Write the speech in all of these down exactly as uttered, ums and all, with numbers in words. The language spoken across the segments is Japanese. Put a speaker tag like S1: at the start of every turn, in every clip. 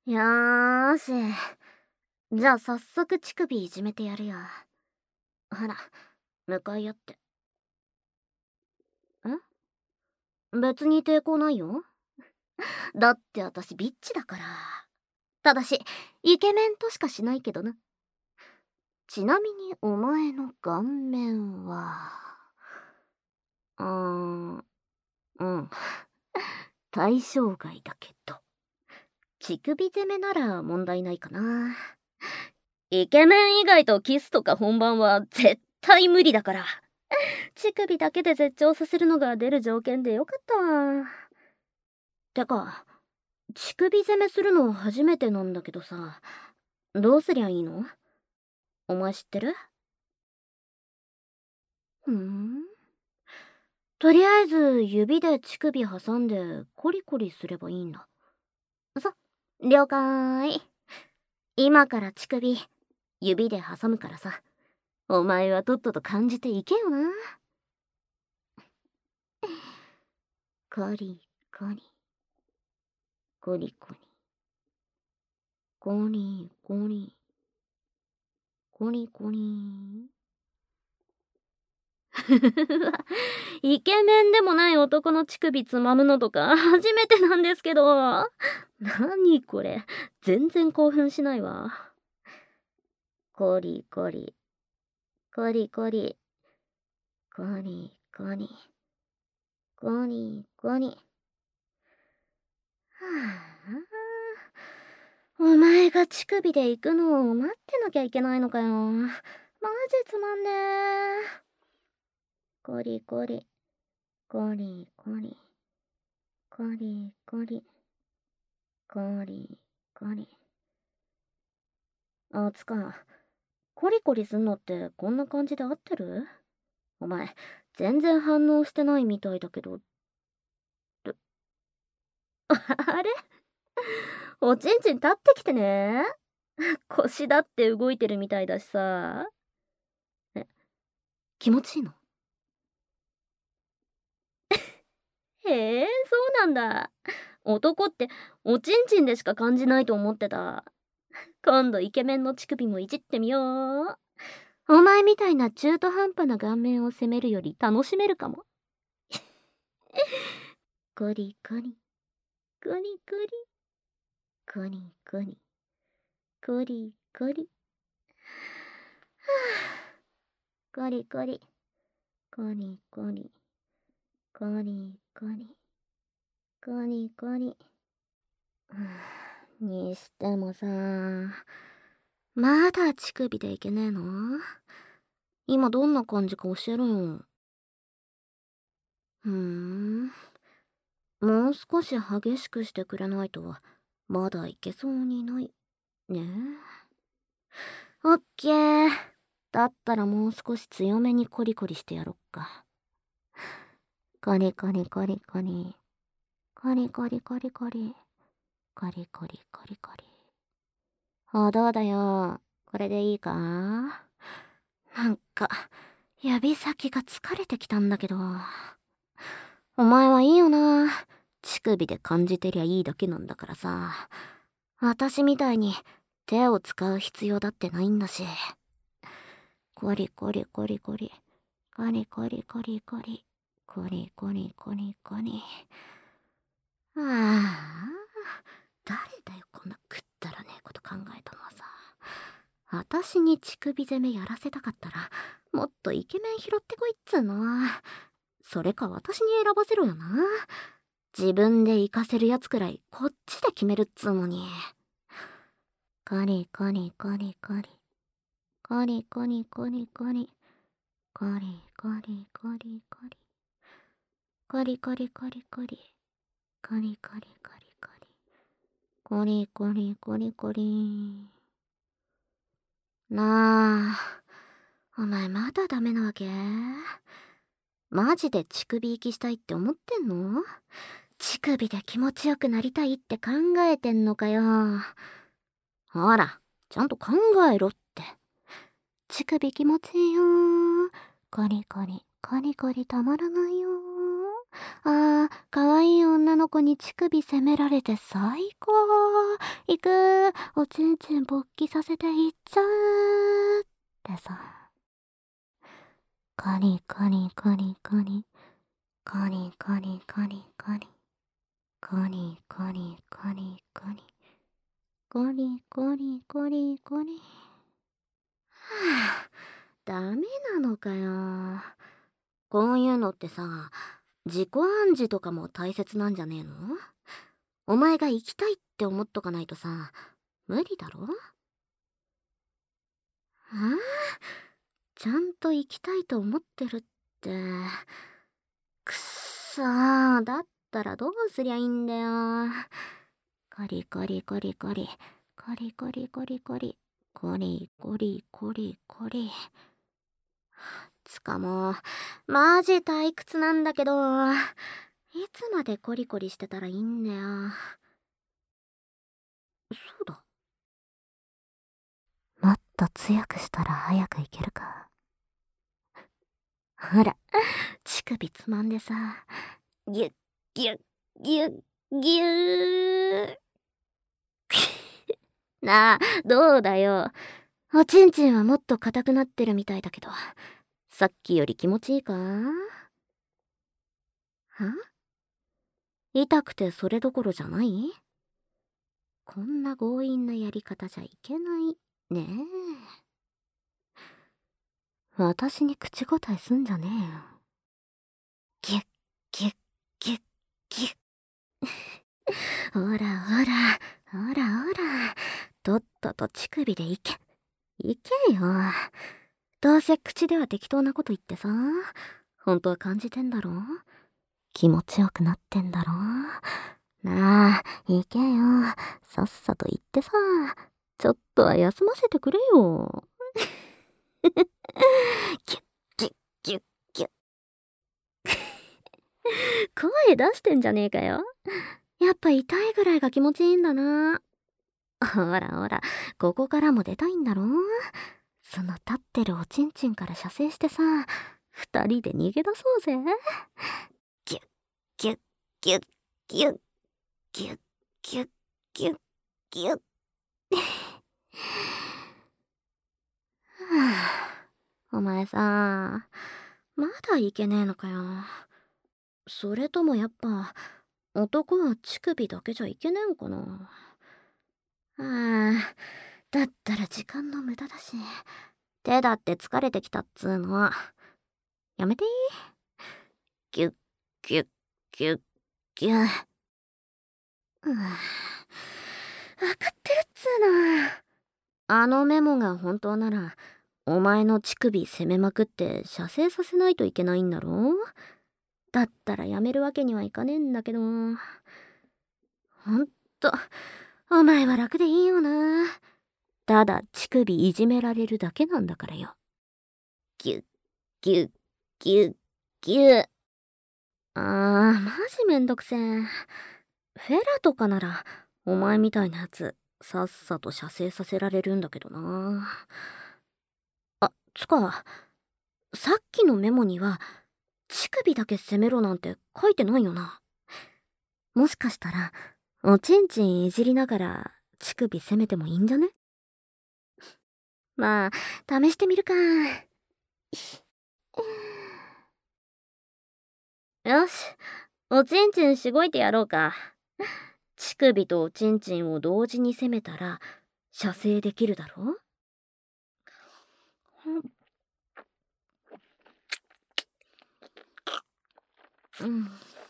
S1: よーし。じゃあ早速乳首いじめてやるよ。ほら、向かい合って。ん？別に抵抗ないよ。だって私ビッチだから。ただし、イケメンとしかしないけどな。ちなみにお前の顔面は、うーん、うん。対象外だけど。乳首攻めなら問題ないかな。イケメン以外とキスとか本番は絶対無理だから。乳首だけで絶頂させるのが出る条件でよかったわ。てか、乳首攻めするの初めてなんだけどさ、どうすりゃいいの？お前知ってる？ふーん。とりあえず指で乳首挟んでコリコリすればいいんだ。さ、了解。今から乳首、指で挟むからさ。お前はとっとと感じていけよな。コリコリ。コリコリ。コリコリ。コリコリ。イケメンでもない男の乳首つまむのとか初めてなんですけど。なにこれ。全然興奮しないわ。コリコリ。コリコリ。コリコリ。コリコリ。はあ、お前が乳首で行くのを待ってなきゃいけないのかよ。マジつまんねえ。コリコリ。コリコリ。コリコリ。コリコリ。あつか、コリコリすんのってこんな感じで合ってる？お前、全然反応してないみたいだけど。あれ？おちんちん立ってきてね。腰だって動いてるみたいだしさ。え、気持ちいいの？へえ、そうなんだ。男っておちんちんでしか感じないと思ってた。今度イケメンの乳首もいじってみよう。お前みたいな中途半端な顔面を責めるより楽しめるかも。コリコリ。コリコリ。コリコリ。コリコリ。はあ、コリコリ。コリコリ。コリコリ。コリコリ。にしてもさ、まだ乳首でいけねえの？今どんな感じか教えろよ。ふーん。もう少し激しくしてくれないと、まだいけそうにない。ねえ。オッケー。だったらもう少し強めにコリコリしてやろっか。コリコリコリコリ。コリコリコリコリ。コリコリコリコリ。あ、どうだよ。これでいいか？なんか、指先が疲れてきたんだけど。お前はいいよな。乳首で感じてりゃいいだけなんだからさ。私みたいに手を使う必要だってないんだし。コリコリコリコリ。コリコリコリコリ。コリコリコリコリ。ああ、誰だよこんなくったらねえこと考えたのはさ。私に乳首攻めやらせたかったら、もっとイケメン拾ってこいっつーの。それか私に選ばせろよな。自分で行かせるやつくらいこっちで決めるっつーのに。コリコリコリコリ。コリコリコリコリ。コリコリコリコリ。コリコリコリコリ。コリコリコリコリ。コリコリコリコリ。なあ、お前まだダメなわけ？マジで乳首行きしたいって思ってんの？乳首で気持ちよくなりたいって考えてんのかよ。ほら、ちゃんと考えろって。乳首気持ちいいよ。コリコリ、コリコリたまらないよ。 あー、かわいい女の子に乳首責められて最高。行く。おちんちん勃起させていっちゃう。ってさ。カニカニカニカニ。カニカニカニカニ。カニカニカニカニ。カニカニカニカニ。はぁ、ダメなのかよ。こういうのってさ、自己暗示とかも大切なんじゃねえの？お前が行きたいって思っとかないとさ、無理だろ？ああ、ちゃんと行きたいと思ってるって。くっそー、だったらどうすりゃいいんだよ。コリコリコリコリ、コリコリコリコリ、コリコリコリコリ。つかもう、マジ退屈なんだけど、いつまでコリコリしてたらいいんだよ。そうだ。もっと強くしたら早くいけるか。ほら、乳首つまんでさ、ギュッギュッギュッギュー。なあ、どうだよ。おちんちんはもっと硬くなってるみたいだけど、さっきより気持ちいいか？は？痛くてそれどころじゃない？こんな強引なやり方じゃいけないねえ。私に口答えすんじゃねえよ。ギュッギュッギュッギュッ。ほらほら、ほらほら、とっとと乳首でいけ。いけよ。どうせ口では適当なこと言ってさ、本当は感じてんだろ？気持ちよくなってんだろ？なあ、いけよ。さっさと言ってさ、ちょっとは休ませてくれよ。キュッキュッキュッキュッ。声出してんじゃねえかよ。やっぱ痛いぐらいが気持ちいいんだな。ほらほら、ここからも出たいんだろ？その立ってるおちんちんから射精してさ、二人で逃げ出そうぜ。ギュッギュッギュッギュッギュッギュッギュッギュッ。お前さ、まだいけねえのかよ。それともやっぱ、男は乳首だけじゃいけねえんかな。ああ、だったら時間の無駄だし、手だって疲れてきたっつーの。やめて。ギュッギュッギュッギュッ。うん、わかってるっつーの。あのメモが本当なら、お前の乳首攻めまくって射精させないといけないんだろ？だったらやめるわけにはいかねえんだけど。ほんと、お前は楽でいいよな。ただ乳首いじめられるだけなんだからよ。ギュッギュッギュッギュッ。あー、マジめんどくせえ。フェラとかなら、お前みたいなやつ、さっさと射精させられるんだけどな。あ、つか、さっきのメモには、乳首だけ攻めろなんて書いてないよな。もしかしたら、おちんちんいじりながら乳首攻めてもいいんじゃね？まあ、試してみるか。よし、おちんちんしごいてやろうか。乳首とおちんちんを同時に攻めたら、射精できるだろ？うん。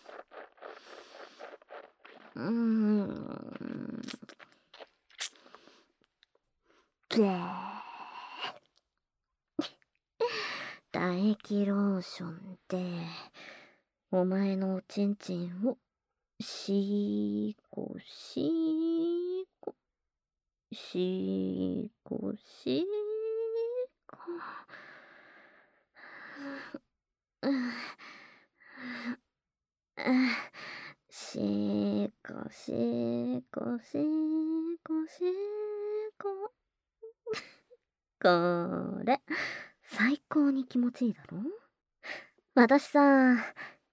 S1: うーん。ぐー。唾液ローションで、お前のおちんちんを、しーこしーこ、しーこしーこ。うん。しーこしーこしーこしーこ。これ、最高に気持ちいいだろ？私さ、